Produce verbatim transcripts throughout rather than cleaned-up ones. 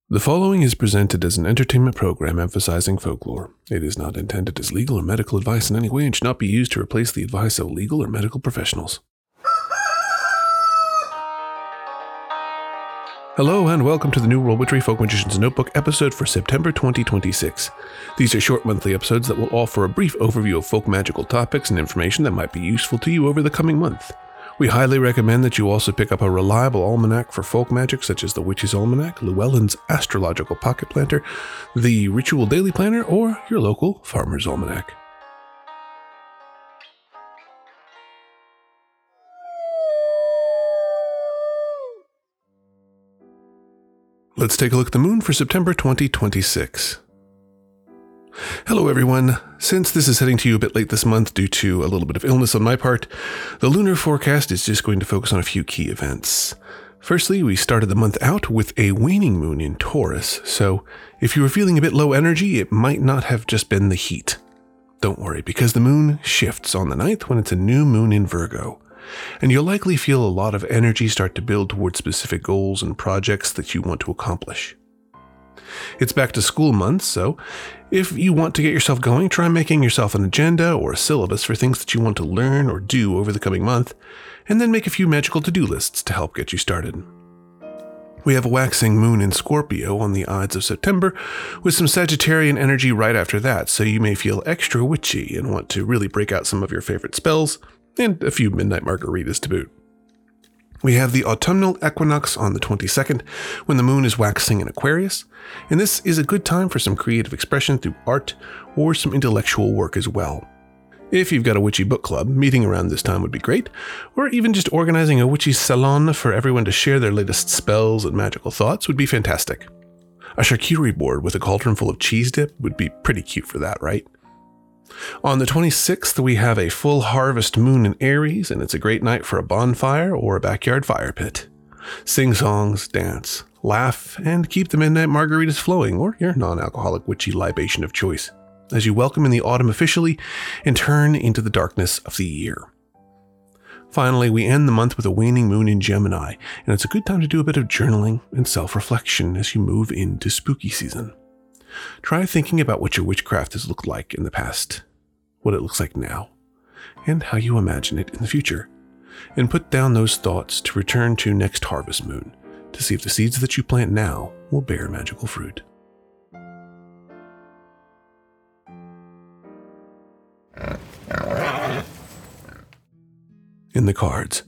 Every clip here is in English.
The following is presented as an entertainment program emphasizing folklore. It is not intended as legal or medical advice in any way and should not be used to replace the advice of legal or medical professionals. Hello and welcome to the New World Witchery Folk Magician's Notebook episode for September twenty twenty-six. These are short monthly episodes that will offer a brief overview of folk magical topics and information that might be useful to you over the coming month. We highly recommend that you also pick up a reliable almanac for folk magic such as the Witch's Almanac, Llewellyn's Astrological Pocket Planter, the Ritual Daily Planner, or your local Farmer's Almanac. Let's take a look at the moon for September twenty twenty-six. Hello everyone. Since this is heading to you a bit late this month due to a little bit of illness on my part, the lunar forecast is just going to focus on a few key events. Firstly, we started the month out with a waning moon in Taurus, so if you were feeling a bit low energy, it might not have just been the heat. Don't worry, because the moon shifts on the ninth when it's a new moon in Virgo, and you'll likely feel a lot of energy start to build towards specific goals and projects that you want to accomplish. It's back to school month, so if you want to get yourself going, try making yourself an agenda or a syllabus for things that you want to learn or do over the coming month, and then make a few magical to-do lists to help get you started. We have a waxing moon in Scorpio on the Ides of September, with some Sagittarian energy right after that, so you may feel extra witchy and want to really break out some of your favorite spells, and a few midnight margaritas to boot. We have the autumnal equinox on the twenty-second, when the moon is waxing in Aquarius, and this is a good time for some creative expression through art or some intellectual work as well. If you've got a witchy book club, meeting around this time would be great, or even just organizing a witchy salon for everyone to share their latest spells and magical thoughts would be fantastic. A charcuterie board with a cauldron full of cheese dip would be pretty cute for that, right? On the twenty-sixth, we have a full harvest moon in Aries, and it's a great night for a bonfire or a backyard fire pit. Sing songs, dance, laugh, and keep the midnight margaritas flowing, or your non-alcoholic witchy libation of choice, as you welcome in the autumn officially and turn into the darkness of the year. Finally, we end the month with a waning moon in Gemini, and it's a good time to do a bit of journaling and self-reflection as you move into spooky season. Try thinking about what your witchcraft has looked like in the past, what it looks like now, and how you imagine it in the future, and put down those thoughts to return to next harvest moon to see if the seeds that you plant now will bear magical fruit. In the cards.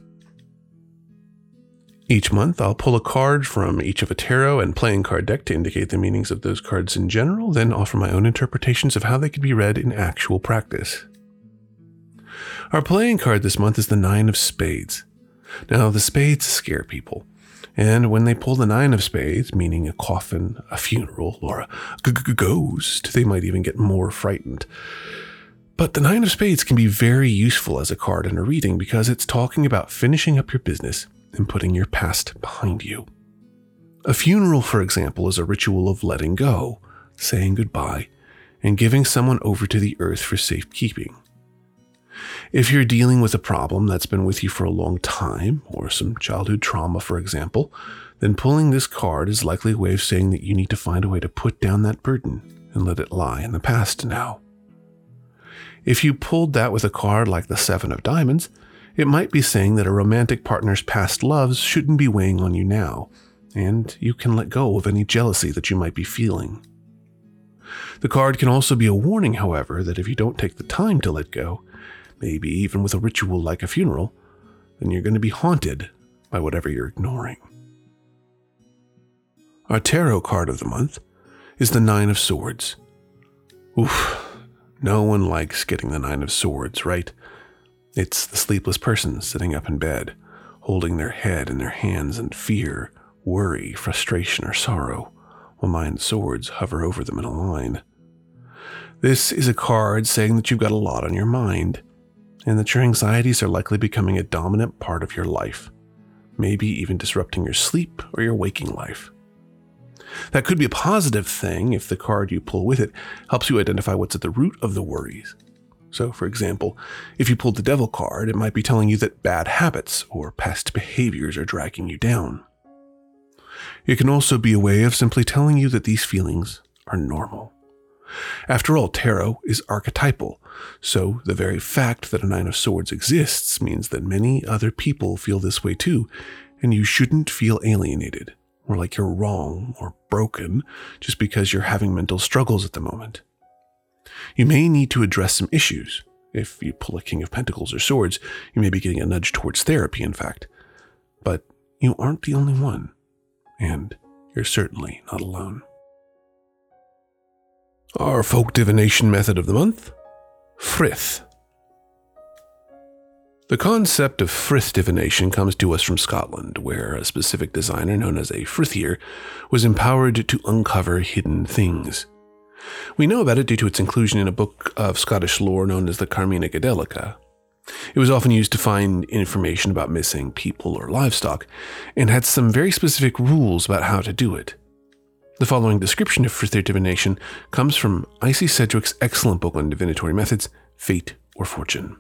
Each month, I'll pull a card from each of a tarot and playing card deck to indicate the meanings of those cards in general, then offer my own interpretations of how they could be read in actual practice. Our playing card this month is the Nine of Spades. Now, the spades scare people, and when they pull the Nine of Spades, meaning a coffin, a funeral, or a g- g- ghost, they might even get more frightened. But the Nine of Spades can be very useful as a card in a reading because it's talking about finishing up your business and putting your past behind you. A funeral, for example, is a ritual of letting go, saying goodbye, and giving someone over to the earth for safekeeping. If you're dealing with a problem that's been with you for a long time, or some childhood trauma, for example, then pulling this card is likely a way of saying that you need to find a way to put down that burden and let it lie in the past now. If you pulled that with a card like the Seven of Diamonds, it might be saying that a romantic partner's past loves shouldn't be weighing on you now, and you can let go of any jealousy that you might be feeling. The card can also be a warning, however, that if you don't take the time to let go, maybe even with a ritual like a funeral, then you're going to be haunted by whatever you're ignoring. Our tarot card of the month is the Nine of Swords. Oof, no one likes getting the Nine of Swords, right? It's the sleepless person sitting up in bed, holding their head in their hands in fear, worry, frustration, or sorrow, while nine swords hover over them in a line. This is a card saying that you've got a lot on your mind, and that your anxieties are likely becoming a dominant part of your life, maybe even disrupting your sleep or your waking life. That could be a positive thing if the card you pull with it helps you identify what's at the root of the worries. So, for example, if you pulled the Devil card, it might be telling you that bad habits or past behaviors are dragging you down. It can also be a way of simply telling you that these feelings are normal. After all, tarot is archetypal, so the very fact that a Nine of Swords exists means that many other people feel this way too, and you shouldn't feel alienated, or like you're wrong or broken just because you're having mental struggles at the moment. You may need to address some issues. If you pull a King of Pentacles or Swords, you may be getting a nudge towards therapy, in fact. But you aren't the only one, and you're certainly not alone. Our folk divination method of the month, Frith. The concept of Frith divination comes to us from Scotland, where a specific designer known as a Frithier was empowered to uncover hidden things. We know about it due to its inclusion in a book of Scottish lore known as the Carmina Gadelica. It was often used to find information about missing people or livestock, and had some very specific rules about how to do it. The following description of Frithier divination comes from Icy Sedgwick's excellent book on divinatory methods, Fate or Fortune.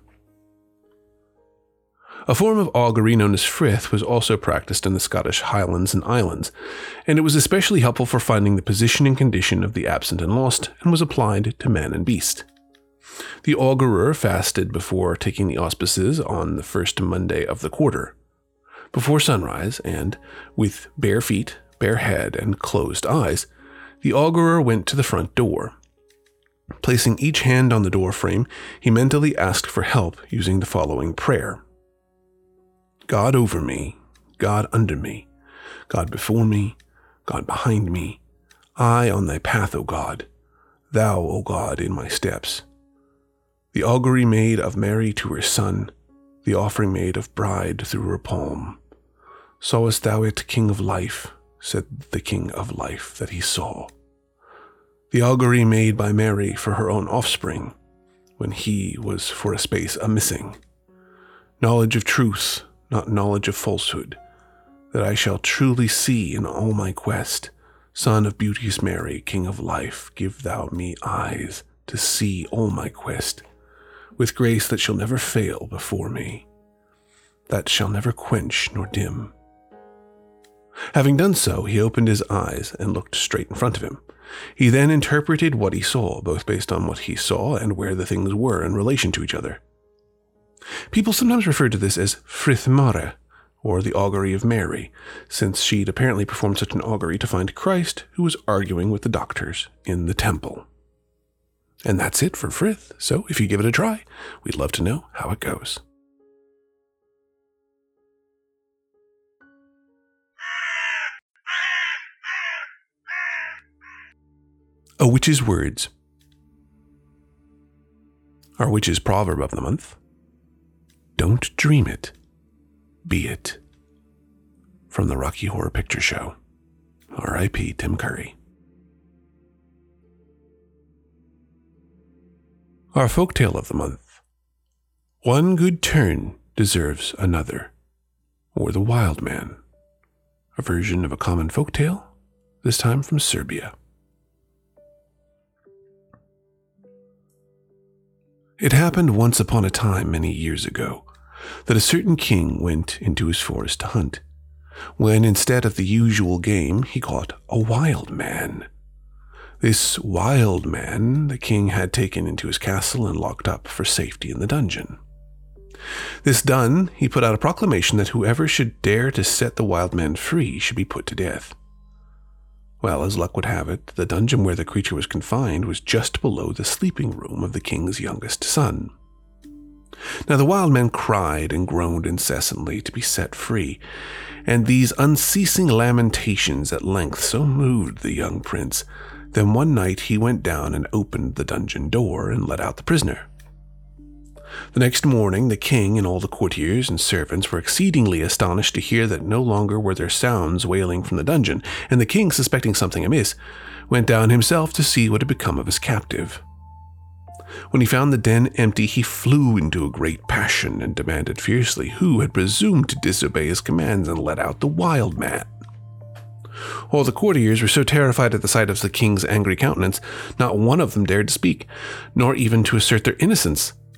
A form of augury known as Frith was also practiced in the Scottish Highlands and Islands, and it was especially helpful for finding the position and condition of the absent and lost, and was applied to man and beast. The augurer fasted before taking the auspices on the first Monday of the quarter. Before sunrise, and with bare feet, bare head, and closed eyes, the augurer went to the front door. Placing each hand on the door frame, he mentally asked for help using the following prayer. God over me, God under me, God before me, God behind me, I on thy path, O God, thou, O God, in my steps. The augury made of Mary to her son, the offering made of bride through her palm. Sawest thou it, King of life? Said the King of life that he saw. The augury made by Mary for her own offspring, when he was for a space a-missing. Knowledge of truth, not knowledge of falsehood, that I shall truly see in all my quest. Son of beauteous Mary, King of life, give thou me eyes to see all my quest, with grace that shall never fail before me, that shall never quench nor dim. Having done so, he opened his eyes and looked straight in front of him. He then interpreted what he saw, both based on what he saw and where the things were in relation to each other. People sometimes refer to this as Frith Mare, or the augury of Mary, since she'd apparently performed such an augury to find Christ, who was arguing with the doctors in the temple. And that's it for Frith, so if you give it a try, we'd love to know how it goes. A Witch's Words. Our Witch's Proverb of the month. Don't dream it, be it. From the Rocky Horror Picture Show. R I P Tim Curry. Our folktale of the month. One good turn deserves another. Or the Wild Man. A version of a common folktale, this time from Serbia. It happened once upon a time many years ago that a certain king went into his forest to hunt, when instead of the usual game he caught a wild man. This wild man the king had taken into his castle and locked up for safety in the dungeon. This done, he put out a proclamation that whoever should dare to set the wild man free should be put to death. Well, as luck would have it, the dungeon where the creature was confined was just below the sleeping room of the king's youngest son. Now the wild man cried and groaned incessantly to be set free, and these unceasing lamentations at length so moved the young prince that one night he went down and opened the dungeon door and let out the prisoner. The next morning, the king and all the courtiers and servants were exceedingly astonished to hear that no longer were there sounds wailing from the dungeon, and the king, suspecting something amiss, went down himself to see what had become of his captive. When he found the den empty, he flew into a great passion and demanded fiercely who had presumed to disobey his commands and let out the wild man. All the courtiers were so terrified at the sight of the king's angry countenance, not one of them dared to speak, nor even to assert their innocence.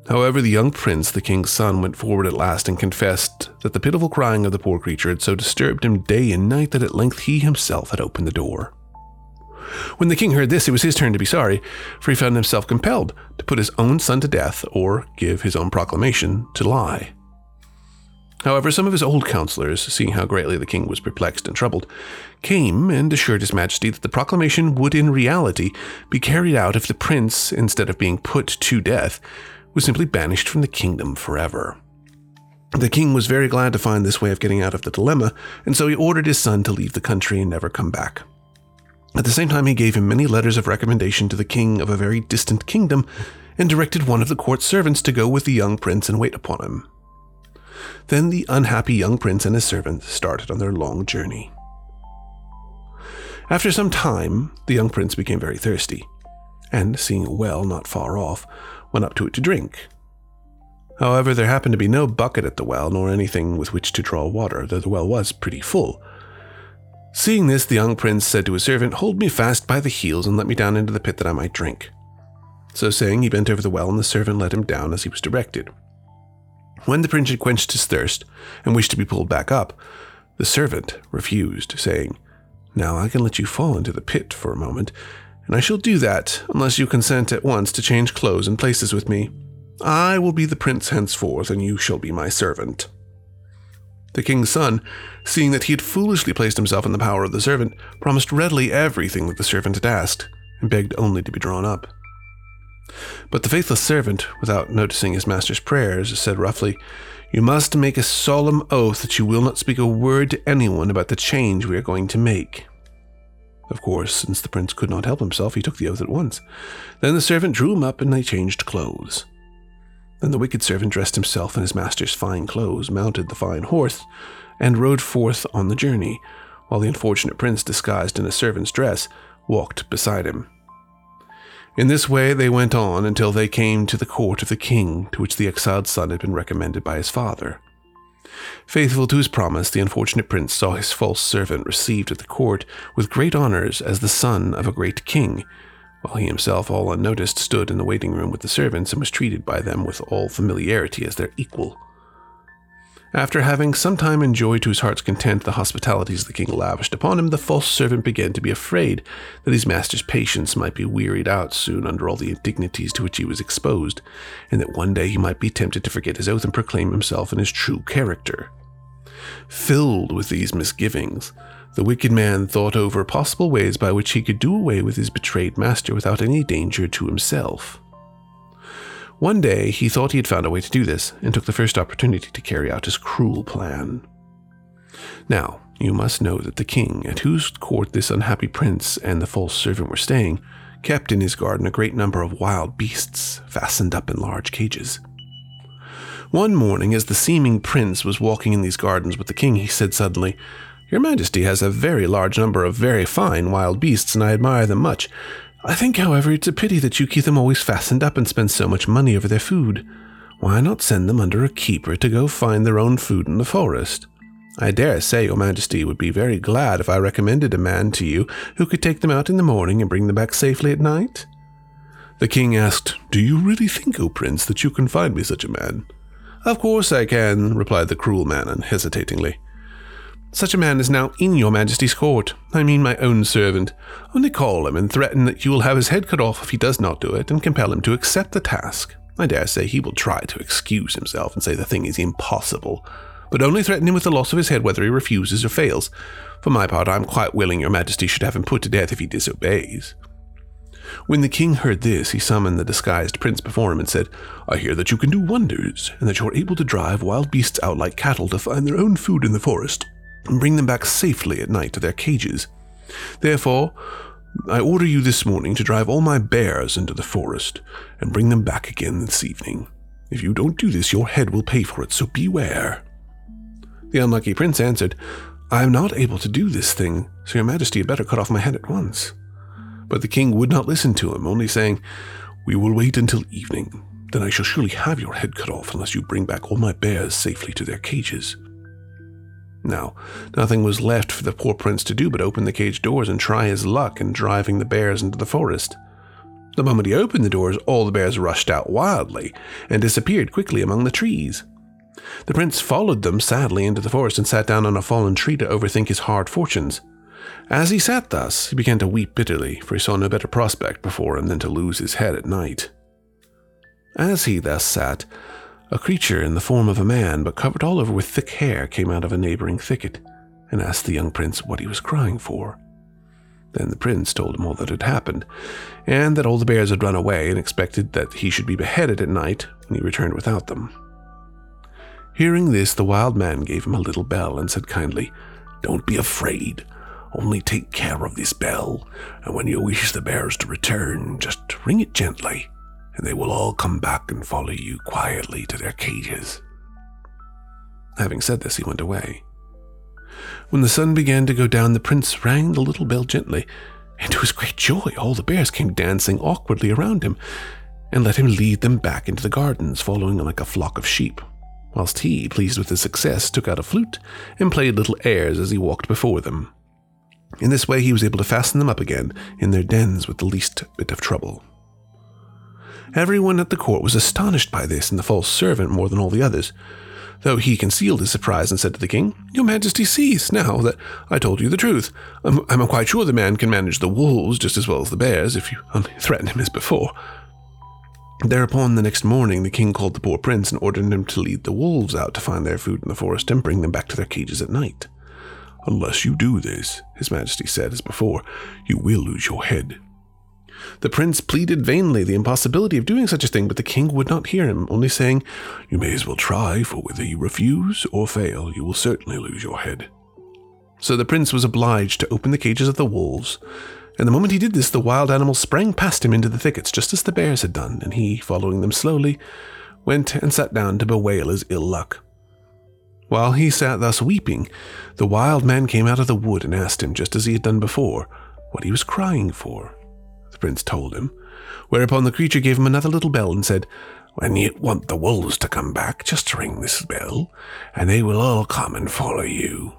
However, the young prince, the king's son, went forward at last and confessed that the pitiful crying of the poor creature had so disturbed him day and night that at length he himself had opened the door. When the king heard this, it was his turn to be sorry, for he found himself compelled to put his own son to death or give his own proclamation to lie. However, some of his old counselors, seeing how greatly the king was perplexed and troubled, came and assured his majesty that the proclamation would in reality be carried out if the prince, instead of being put to death, was simply banished from the kingdom forever. The king was very glad to find this way of getting out of the dilemma, and so he ordered his son to leave the country and never come back. At the same time, he gave him many letters of recommendation to the king of a very distant kingdom, and directed one of the court servants to go with the young prince and wait upon him. Then the unhappy young prince and his servant started on their long journey. After some time, the young prince became very thirsty, and seeing a well not far off, went up to it to drink. However, there happened to be no bucket at the well, nor anything with which to draw water, though the well was pretty full. Seeing this, the young prince said to his servant, "Hold me fast by the heels and let me down into the pit that I might drink." So saying, he bent over the well, and the servant let him down as he was directed. When the prince had quenched his thirst and wished to be pulled back up, the servant refused, saying, "Now I can let you fall into the pit for a moment, and I shall do that unless you consent at once to change clothes and places with me. I will be the prince henceforth, and you shall be my servant." The king's son, seeing that he had foolishly placed himself in the power of the servant, promised readily everything that the servant had asked, and begged only to be drawn up. But the faithless servant, without noticing his master's prayers, said roughly, "You must make a solemn oath that you will not speak a word to anyone about the change we are going to make." Of course, since the prince could not help himself, he took the oath at once. Then the servant drew him up, and they changed clothes. Then the wicked servant dressed himself in his master's fine clothes, mounted the fine horse, and rode forth on the journey, while the unfortunate prince, disguised in a servant's dress, walked beside him. In this way they went on until they came to the court of the king, to which the exiled son had been recommended by his father. Faithful to his promise, the unfortunate prince saw his false servant received at the court with great honors as the son of a great king, while he himself, all unnoticed, stood in the waiting room with the servants and was treated by them with all familiarity as their equal. After having some time enjoyed to his heart's content the hospitalities the king lavished upon him, the false servant began to be afraid that his master's patience might be wearied out soon under all the indignities to which he was exposed, and that one day he might be tempted to forget his oath and proclaim himself in his true character. Filled with these misgivings, the wicked man thought over possible ways by which he could do away with his betrayed master without any danger to himself. One day he thought he had found a way to do this, and took the first opportunity to carry out his cruel plan. Now, you must know that the king, at whose court this unhappy prince and the false servant were staying, kept in his garden a great number of wild beasts, fastened up in large cages. One morning, as the seeming prince was walking in these gardens with the king, he said suddenly, "Your Majesty has a very large number of very fine wild beasts, and I admire them much. I think, however, it's a pity that you keep them always fastened up and spend so much money over their food. Why not send them under a keeper to go find their own food in the forest? I dare say your Majesty would be very glad if I recommended a man to you who could take them out in the morning and bring them back safely at night." The king asked, "Do you really think, O Prince, that you can find me such a man?" "Of course I can," replied the cruel man unhesitatingly. "Such a man is now in your Majesty's court. I mean my own servant. Only call him and threaten that you will have his head cut off if he does not do it, and compel him to accept the task. I dare say he will try to excuse himself and say the thing is impossible, but only threaten him with the loss of his head whether he refuses or fails. For my part, I am quite willing your Majesty should have him put to death if he disobeys." When the king heard this, he summoned the disguised prince before him and said, "I hear that you can do wonders, and that you are able to drive wild beasts out like cattle to find their own food in the forest, and bring them back safely at night to their cages. Therefore, I order you this morning to drive all my bears into the forest, and bring them back again this evening. If you don't do this, your head will pay for it, so beware." The unlucky prince answered, "I am not able to do this thing, so your Majesty had better cut off my head at once." But the king would not listen to him, only saying, "We will wait until evening. Then I shall surely have your head cut off unless you bring back all my bears safely to their cages." Now, nothing was left for the poor prince to do but open the cage doors and try his luck in driving the bears into the forest. The moment he opened the doors, all the bears rushed out wildly and disappeared quickly among the trees. The prince followed them sadly into the forest and sat down on a fallen tree to overthink his hard fortunes. As he sat thus, he began to weep bitterly, for he saw no better prospect before him than to lose his head at night. As he thus sat, a creature in the form of a man, but covered all over with thick hair, came out of a neighboring thicket and asked the young prince what he was crying for. Then the prince told him all that had happened, and that all the bears had run away, and expected that he should be beheaded at night when he returned without them. Hearing this, the wild man gave him a little bell and said kindly, "Don't be afraid. Only take care of this bell, and when you wish the bears to return, just ring it gently, and they will all come back and follow you quietly to their cages." Having said this, he went away. When the sun began to go down, the prince rang the little bell gently, and to his great joy, all the bears came dancing awkwardly around him, and let him lead them back into the gardens, following like a flock of sheep, whilst he, pleased with his success, took out a flute and played little airs as he walked before them. In this way he was able to fasten them up again in their dens with the least bit of trouble. Everyone at the court was astonished by this, and the false servant more than all the others, though he concealed his surprise and said to the king, "Your Majesty sees now that I told you the truth. I'm, I'm quite sure the man can manage the wolves just as well as the bears, if you only threaten him as before." Thereupon, the next morning, the king called the poor prince and ordered him to lead the wolves out to find their food in the forest and bring them back to their cages at night. "Unless you do this," His Majesty said as before, "you will lose your head." The prince pleaded vainly the impossibility of doing such a thing, but the king would not hear him, only saying, "You may as well try, for whether you refuse or fail, you will certainly lose your head." So the prince was obliged to open the cages of the wolves, and the moment he did this, the wild animals sprang past him into the thickets, just as the bears had done, and he, following them slowly, went and sat down to bewail his ill luck. While he sat thus weeping, the wild man came out of the wood and asked him, just as he had done before, what he was crying for. The prince told him, whereupon the creature gave him another little bell and said, "When you want the wolves to come back, just ring this bell, and they will all come and follow you."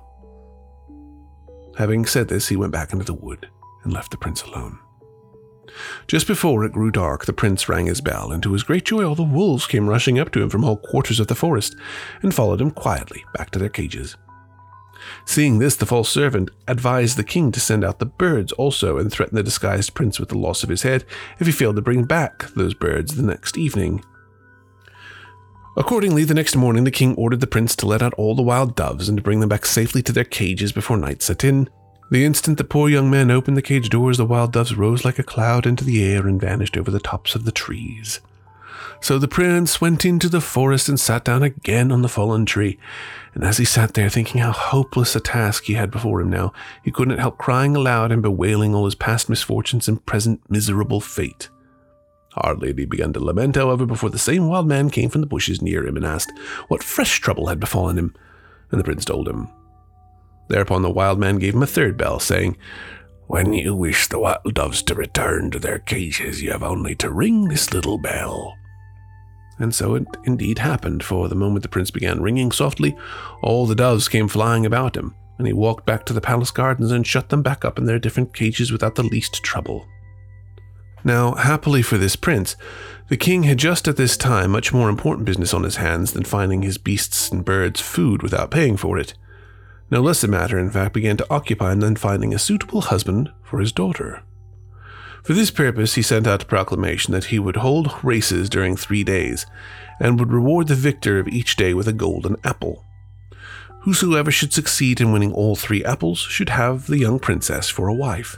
Having said this, he went back into the wood and left the prince alone. Just before it grew dark, the prince rang his bell, and to his great joy all the wolves came rushing up to him from all quarters of the forest, and followed him quietly back to their cages. Seeing this, the false servant advised the king to send out the birds also, and threaten the disguised prince with the loss of his head if he failed to bring back those birds the next evening. Accordingly, the next morning the king ordered the prince to let out all the wild doves and to bring them back safely to their cages before night set in. The instant the poor young man opened the cage doors, the wild doves rose like a cloud into the air and vanished over the tops of the trees. So the prince went into the forest and sat down again on the fallen tree, and as he sat there thinking how hopeless a task he had before him now, he couldn't help crying aloud and bewailing all his past misfortunes and present miserable fate. Hardly had he begun to lament, however, before the same wild man came from the bushes near him and asked what fresh trouble had befallen him, and the prince told him. Thereupon the wild man gave him a third bell, saying, "When you wish the wild doves to return to their cages, you have only to ring this little bell." And so it indeed happened, for the moment the prince began ringing softly, all the doves came flying about him, and he walked back to the palace gardens and shut them back up in their different cages without the least trouble. Now, happily for this prince, the king had just at this time much more important business on his hands than finding his beasts and birds food without paying for it. No less a matter, in fact, began to occupy him than finding a suitable husband for his daughter. For this purpose, he sent out a proclamation that he would hold races during three days, and would reward the victor of each day with a golden apple. Whosoever should succeed in winning all three apples should have the young princess for a wife.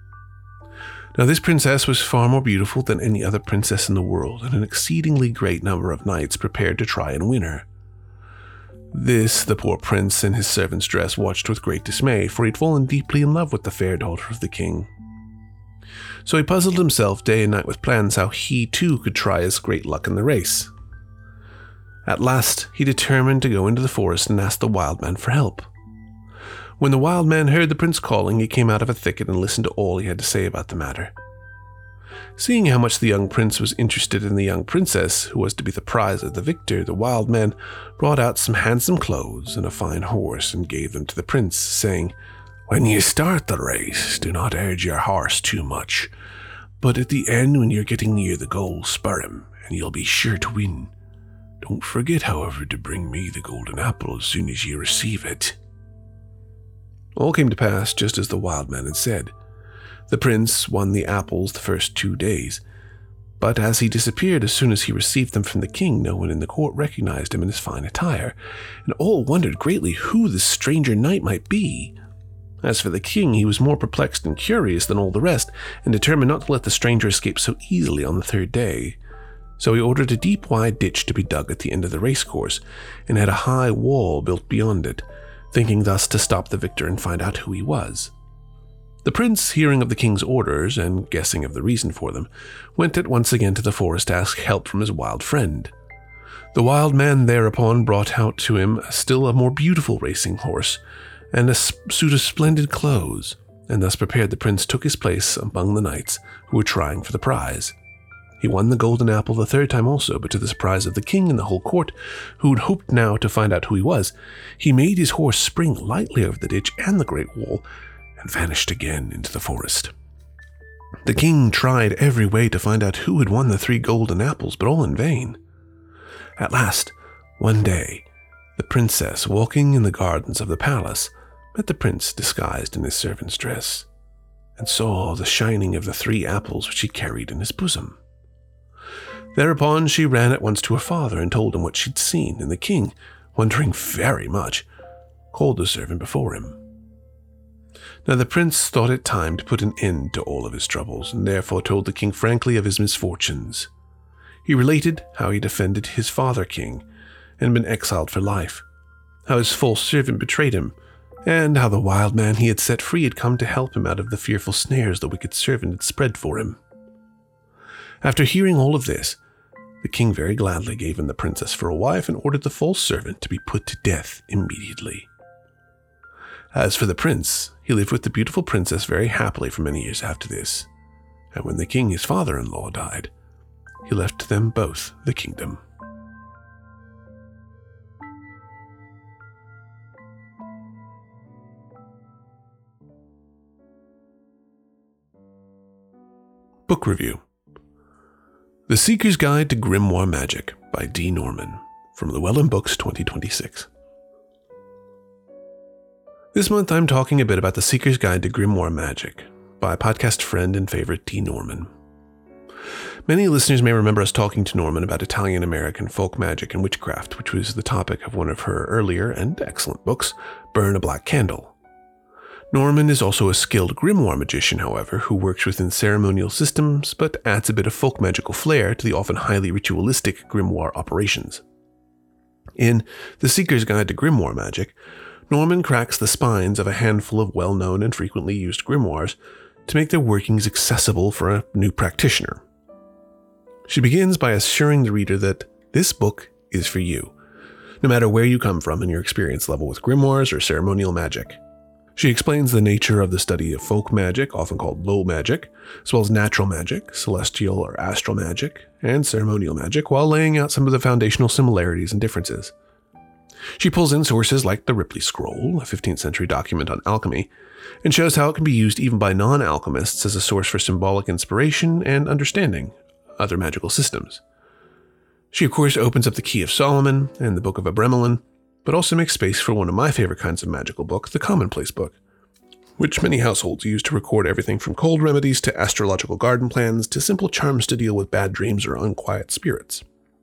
Now this princess was far more beautiful than any other princess in the world, and an exceedingly great number of knights prepared to try and win her. This the poor prince in his servant's dress watched with great dismay, for he had fallen deeply in love with the fair daughter of the king. So he puzzled himself day and night with plans how he too could try his great luck in the race. At last he determined to go into the forest and ask the wild man for help. When the wild man heard the prince calling, he came out of a thicket and listened to all he had to say about the matter. Seeing how much the young prince was interested in the young princess, who was to be the prize of the victor, the wild man brought out some handsome clothes and a fine horse and gave them to the prince, saying, "When you start the race, do not urge your horse too much, But at the end, when you're getting near the goal, spur him, and you'll be sure to win. Don't forget, however, to bring me the golden apple as soon as you receive it." All came to pass just as the wild man had said. The prince won the apples the first two days, but as he disappeared as soon as he received them from the king, no one in the court recognized him in his fine attire, and all wondered greatly who this stranger knight might be. As for the king, he was more perplexed and curious than all the rest, and determined not to let the stranger escape so easily on the third day. So he ordered a deep, wide ditch to be dug at the end of the racecourse, and had a high wall built beyond it, thinking thus to stop the victor and find out who he was. The prince, hearing of the king's orders, and guessing of the reason for them, went at once again to the forest to ask help from his wild friend. The wild man thereupon brought out to him still a more beautiful racing horse, and a suit of splendid clothes, and thus prepared the prince took his place among the knights who were trying for the prize. He won the golden apple the third time also, but to the surprise of the king and the whole court, who had hoped now to find out who he was, he made his horse spring lightly over the ditch and the great wall, and vanished again into the forest. The king tried every way to find out who had won the three golden apples, but all in vain. At last, one day, the princess, walking in the gardens of the palace, met the prince disguised in his servant's dress, and saw the shining of the three apples which he carried in his bosom. Thereupon she ran at once to her father and told him what she'd seen, and the king, wondering very much, called the servant before him. Now the prince thought it time to put an end to all of his troubles, and therefore told the king frankly of his misfortunes. He related how he defended his father king, and been exiled for life, how his false servant betrayed him, and how the wild man he had set free had come to help him out of the fearful snares the wicked servant had spread for him. After hearing all of this, the king very gladly gave him the princess for a wife and ordered the false servant to be put to death immediately. As for the prince, he lived with the beautiful princess very happily for many years after this, and when the king, his father-in-law, died, he left them both the kingdom. Book Review: The Seeker's Guide to Grimoire Magic by D. Norman, from Llewellyn Books twenty twenty-six. This month I'm talking a bit about The Seeker's Guide to Grimoire Magic by podcast friend and favorite D. Norman. Many listeners may remember us talking to Norman about Italian-American folk magic and witchcraft, which was the topic of one of her earlier and excellent books, Burn a Black Candle. Norman is also a skilled grimoire magician, however, who works within ceremonial systems, but adds a bit of folk magical flair to the often highly ritualistic grimoire operations. In The Seeker's Guide to Grimoire Magic, Norman cracks the spines of a handful of well-known and frequently used grimoires to make their workings accessible for a new practitioner. She begins by assuring the reader that this book is for you, no matter where you come from in your experience level with grimoires or ceremonial magic. She explains the nature of the study of folk magic, often called low magic, as well as natural magic, celestial or astral magic, and ceremonial magic, while laying out some of the foundational similarities and differences. She pulls in sources like the Ripley Scroll, a fifteenth century document on alchemy, and shows how it can be used even by non-alchemists as a source for symbolic inspiration and understanding other magical systems. She of course opens up the Key of Solomon and the Book of Abramelin, but also makes space for one of my favorite kinds of magical book, the Commonplace Book, which many households use to record everything from cold remedies to astrological garden plans to simple charms to deal with bad dreams or unquiet spirits.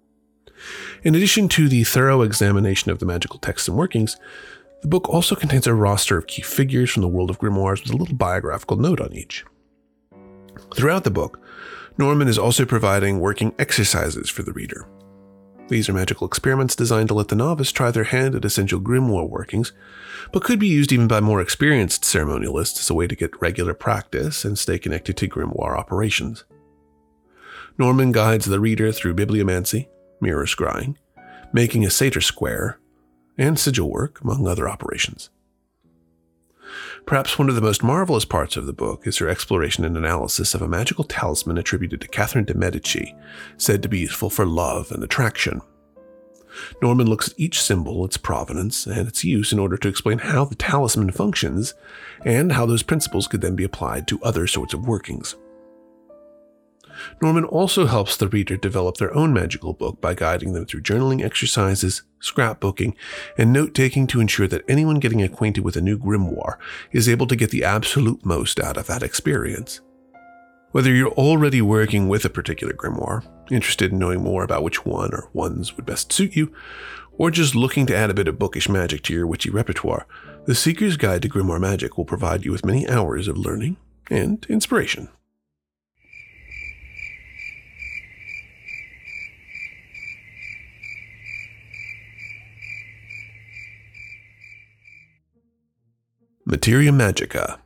In addition to the thorough examination of the magical texts and workings, the book also contains a roster of key figures from the world of grimoires with a little biographical note on each. Throughout the book, Norman is also providing working exercises for the reader. These are magical experiments designed to let the novice try their hand at essential grimoire workings, but could be used even by more experienced ceremonialists as a way to get regular practice and stay connected to grimoire operations. Norman guides the reader through bibliomancy, mirror scrying, making a satyr square, and sigil work, among other operations. Perhaps one of the most marvelous parts of the book is her exploration and analysis of a magical talisman attributed to Catherine de' Medici, said to be useful for love and attraction. Norman looks at each symbol, its provenance, and its use in order to explain how the talisman functions, and how those principles could then be applied to other sorts of workings. Norman also helps the reader develop their own magical book by guiding them through journaling exercises, scrapbooking, and note-taking to ensure that anyone getting acquainted with a new grimoire is able to get the absolute most out of that experience. Whether you're already working with a particular grimoire, interested in knowing more about which one or ones would best suit you, or just looking to add a bit of bookish magic to your witchy repertoire, The Seeker's Guide to Grimoire Magic will provide you with many hours of learning and inspiration. Materia Magica.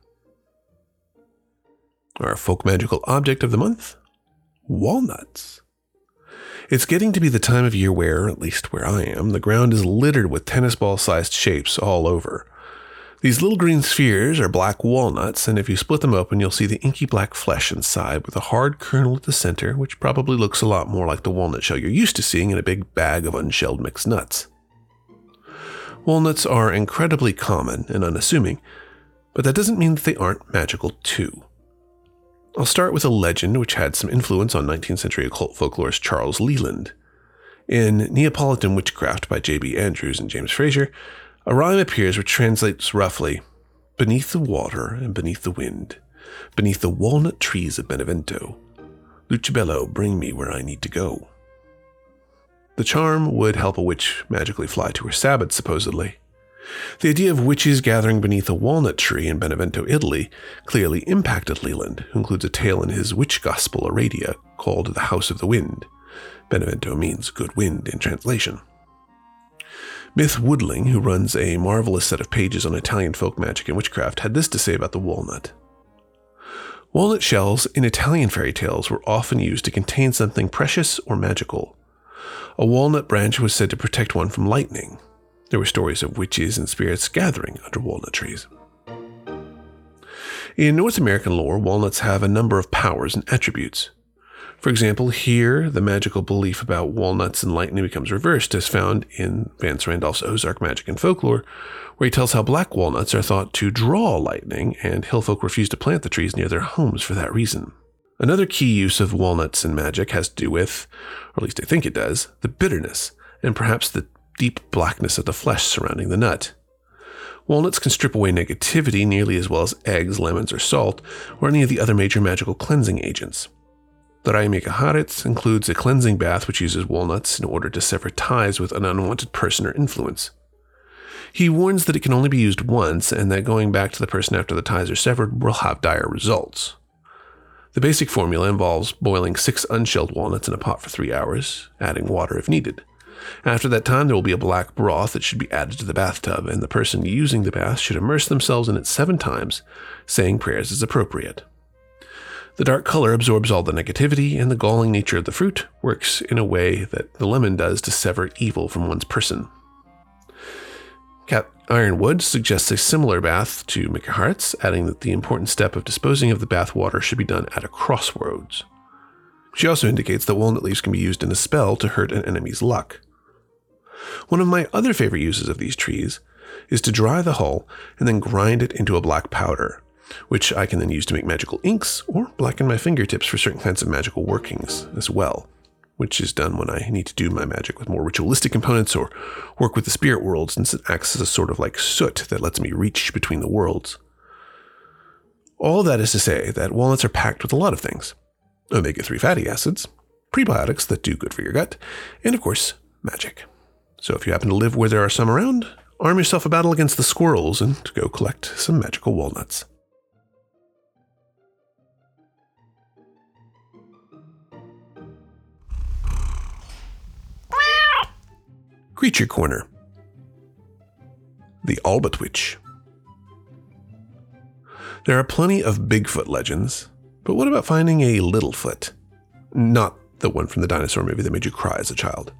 Our folk magical object of the month? Walnuts. It's getting to be the time of year where, at least where I am, the ground is littered with tennis ball-sized shapes all over. These little green spheres are black walnuts, and if you split them open, you'll see the inky black flesh inside with a hard kernel at the center, which probably looks a lot more like the walnut shell you're used to seeing in a big bag of unshelled mixed nuts. Walnuts are incredibly common and unassuming, but that doesn't mean that they aren't magical too. I'll start with a legend which had some influence on nineteenth century occult folklorist Charles Leland. In Neapolitan Witchcraft by J B Andrews and James Fraser, a rhyme appears which translates roughly, "Beneath the water and beneath the wind, beneath the walnut trees of Benevento, Lucibello, bring me where I need to go." The charm would help a witch magically fly to her Sabbath, supposedly. The idea of witches gathering beneath a walnut tree in Benevento, Italy, clearly impacted Leland, who includes a tale in his witch gospel Aradia called The House of the Wind. Benevento means good wind in translation. Myth Woodling, who runs a marvelous set of pages on Italian folk magic and witchcraft, had this to say about the walnut. Walnut shells in Italian fairy tales were often used to contain something precious or magical. A walnut branch was said to protect one from lightning. There were stories of witches and spirits gathering under walnut trees. In North American lore, walnuts have a number of powers and attributes. For example, here, the magical belief about walnuts and lightning becomes reversed, as found in Vance Randolph's Ozark Magic and Folklore, where he tells how black walnuts are thought to draw lightning, and hill folk refuse to plant the trees near their homes for that reason. Another key use of walnuts in magic has to do with, or at least I think it does, the bitterness, and perhaps the deep blackness of the flesh surrounding the nut. Walnuts can strip away negativity nearly as well as eggs, lemons, or salt, or any of the other major magical cleansing agents. The Rai Mikiharitz includes a cleansing bath which uses walnuts in order to sever ties with an unwanted person or influence. He warns that it can only be used once, and that going back to the person after the ties are severed will have dire results. The basic formula involves boiling six unshelled walnuts in a pot for three hours, adding water if needed. After that time, there will be a black broth that should be added to the bathtub, and the person using the bath should immerse themselves in it seven times, saying prayers as appropriate. The dark color absorbs all the negativity, and the galling nature of the fruit works in a way that the lemon does to sever evil from one's person. Cat Ironwood suggests a similar bath to Mikiharitz, adding that the important step of disposing of the bath water should be done at a crossroads. She also indicates that walnut leaves can be used in a spell to hurt an enemy's luck. One of my other favorite uses of these trees is to dry the hull and then grind it into a black powder, which I can then use to make magical inks or blacken my fingertips for certain kinds of magical workings as well, which is done when I need to do my magic with more ritualistic components or work with the spirit world, since it acts as a sort of like soot that lets me reach between the worlds. All that is to say that walnuts are packed with a lot of things. omega three fatty acids, prebiotics that do good for your gut, and of course, magic. So if you happen to live where there are some around, arm yourself a battle against the squirrels and go collect some magical walnuts. Creature Corner. The Albatwitch. There are plenty of Bigfoot legends, but what about finding a Littlefoot? Not the one from the dinosaur movie that made you cry as a child.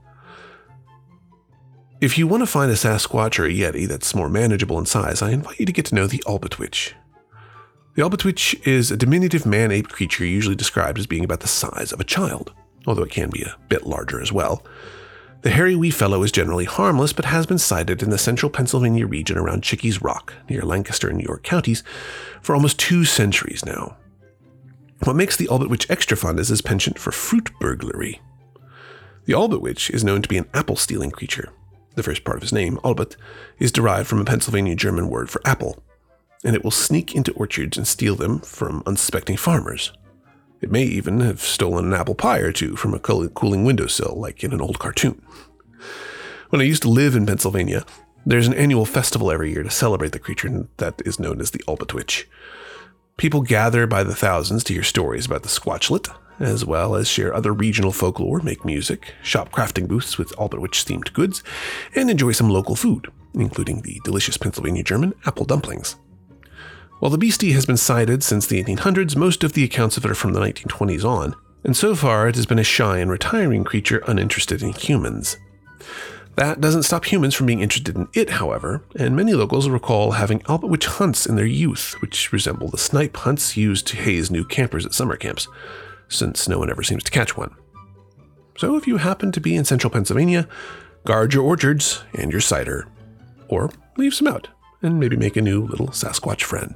If you want to find a Sasquatch or a Yeti that's more manageable in size, I invite you to get to know the Albatwitch. The Albatwitch is a diminutive man-ape creature usually described as being about the size of a child, although it can be a bit larger as well. The hairy wee fellow is generally harmless, but has been sighted in the central Pennsylvania region around Chickies Rock, near Lancaster and York counties, for almost two centuries now. What makes the Albert Witch extra fun is his penchant for fruit burglary. The Albert Witch is known to be an apple-stealing creature. The first part of his name, Albert, is derived from a Pennsylvania German word for apple, and it will sneak into orchards and steal them from unsuspecting farmers. It may even have stolen an apple pie or two from a cooling windowsill, like in an old cartoon. When I used to live in Pennsylvania, there's an annual festival every year to celebrate the creature that is known as the Albert Witch. People gather by the thousands to hear stories about the Squatchlet, as well as share other regional folklore, make music, shop crafting booths with Albert Witch-themed goods, and enjoy some local food, including the delicious Pennsylvania German apple dumplings. While the beastie has been sighted since the eighteen hundreds, most of the accounts of it are from the nineteen twenties on, and so far it has been a shy and retiring creature uninterested in humans. That doesn't stop humans from being interested in it, however, and many locals recall having Albert Witch hunts in their youth, which resemble the snipe hunts used to haze new campers at summer camps, since no one ever seems to catch one. So if you happen to be in central Pennsylvania, guard your orchards and your cider, or leave some out, and maybe make a new little Sasquatch friend.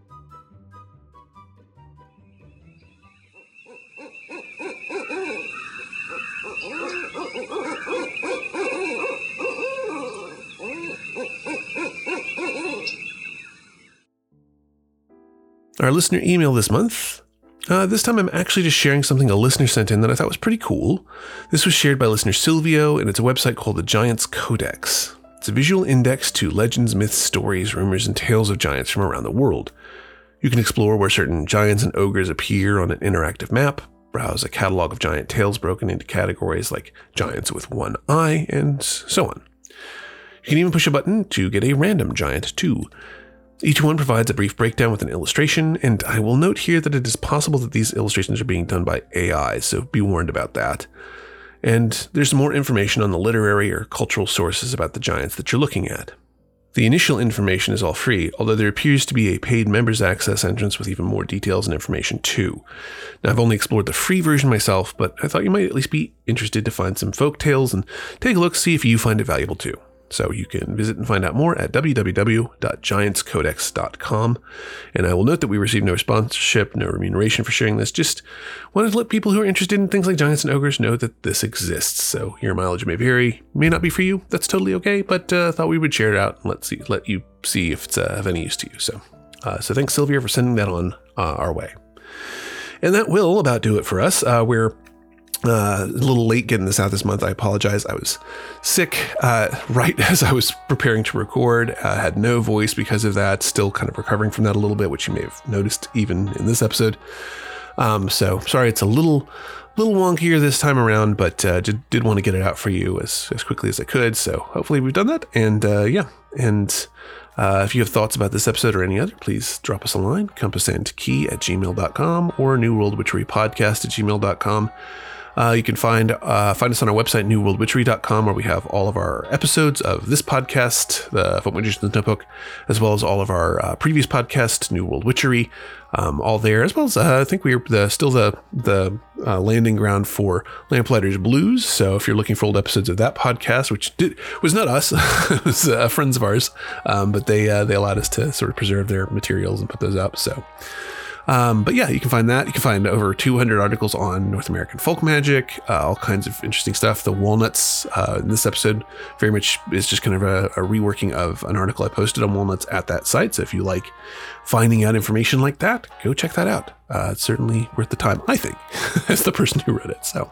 Our listener email this month. Uh, this time I'm actually just sharing something a listener sent in that I thought was pretty cool. This was shared by listener Silvio, and it's a website called the Giants Codex. It's a visual index to legends, myths, stories, rumors, and tales of giants from around the world. You can explore where certain giants and ogres appear on an interactive map, browse a catalog of giant tales broken into categories like giants with one eye, and so on. You can even push a button to get a random giant too. Each one provides a brief breakdown with an illustration, and I will note here that it is possible that these illustrations are being done by A I, so be warned about that. And there's more information on the literary or cultural sources about the giants that you're looking at. The initial information is all free, although there appears to be a paid members access entrance with even more details and information too. Now, I've only explored the free version myself, but I thought you might at least be interested to find some folk tales and take a look, see if you find it valuable too. So you can visit and find out more at w w w dot giants codex dot com. And I will note that we receive no sponsorship, no remuneration for sharing this. Just wanted to let people who are interested in things like giants and ogres know that this exists. So your mileage may vary, may not be for you. That's totally okay. But uh, thought we would share it out and let see, let you see if it's uh, of any use to you. So, uh, so thanks, Sylvia, for sending that on uh, our way. And that will about do it for us. Uh, we're Uh, a little late getting this out this month. I apologize. I was sick uh, right as I was preparing to record. I uh, had no voice because of that. Still kind of recovering from that a little bit, which you may have noticed even in this episode. Um, so sorry, it's a little little wonkier this time around, but uh, did, did want to get it out for you as, as quickly as I could. So hopefully we've done that. And uh, yeah, and uh, if you have thoughts about this episode or any other, please drop us a line, compassandkey at gmail dot com or New World Witchery Podcast at gmail dot com. Uh, you can find uh, find us on our website, new world witchery dot com, where we have all of our episodes of this podcast, the Folk Magician's Notebook, as well as all of our uh, previous podcasts, New World Witchery, um, all there, as well as uh, I think we're the, still the the uh, landing ground for Lamplighter's Blues. So if you're looking for old episodes of that podcast, which did, was not us, it was uh, friends of ours, um, but they uh, they allowed us to sort of preserve their materials and put those up. So. Um, but yeah, you can find that. You can find over two hundred articles on North American folk magic, uh, all kinds of interesting stuff. The Walnuts uh, in this episode very much is just kind of a, a reworking of an article I posted on Walnuts at that site. So if you like finding out information like that, go check that out. Uh, it's certainly worth the time, I think, as the person who wrote it. So,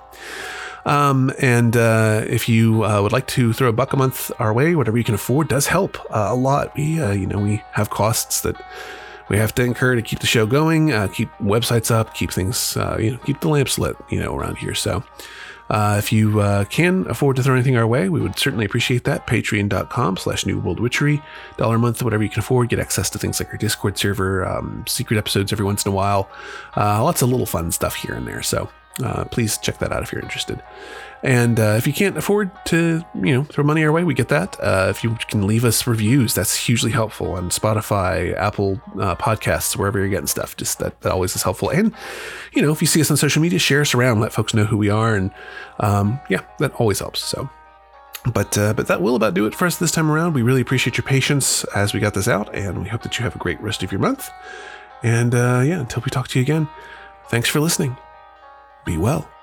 um, and uh, if you uh, would like to throw a buck a month our way, whatever you can afford does help uh, a lot. We, uh, you know, we have costs that we have to incur to keep the show going, uh, keep websites up, keep things, uh, you know, keep the lamps lit, you know, around here. So uh, if you uh, can afford to throw anything our way, we would certainly appreciate that. Patreon dot com slash New World Witchery, dollar a month, whatever you can afford. Get access to things like our Discord server, um, secret episodes every once in a while, uh, lots of little fun stuff here and there. So uh, please check that out if you're interested. And uh, if you can't afford to, you know, throw money our way, we get that. Uh, if you can leave us reviews, that's hugely helpful on Spotify, Apple uh, Podcasts, wherever you're getting stuff. Just that, that always is helpful. And, you know, if you see us on social media, share us around, let folks know who we are. And um, yeah, that always helps. So, but uh, but that will about do it for us this time around. We really appreciate your patience as we got this out. And we hope that you have a great rest of your month. And uh, yeah, until we talk to you again, Thanks for listening. Be well.